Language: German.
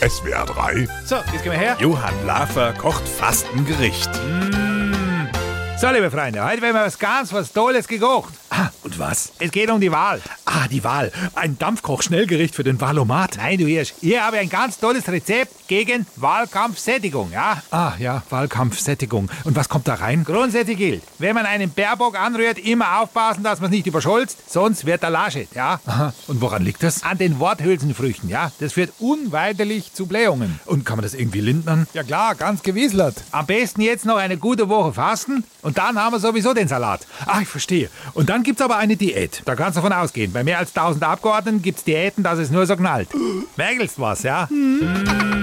SWR 3. So, jetzt gehen wir her. Johann Lafer kocht fast ein Gericht. So, liebe Freunde, heute werden wir was Tolles gekocht. Und was? Es geht um die Wahl. Die Wahl. Ein Dampfkoch-Schnellgericht für den Wahlomat. Nein, du Hirsch, hier habe ich ein ganz tolles Rezept gegen Wahlkampfsättigung, ja? Ja, Wahlkampfsättigung. Und was kommt da rein? Grundsätzlich gilt, wenn man einen Baerbock anrührt, immer aufpassen, dass man es nicht überscholzt, sonst wird er laschet, ja? Aha. Und woran liegt das? An den Worthülsenfrüchten, ja? Das führt unweigerlich zu Blähungen. Und kann man das irgendwie lindern? Ja klar, ganz gewieselt. Am besten jetzt noch eine gute Woche fasten und dann haben wir sowieso den Salat. Ich verstehe. Und dann gibt's aber eine Diät. Da kannst du davon ausgehen, bei mehr als 1000 Abgeordneten gibt's Diäten, dass es nur so knallt. Merkelst was, ja?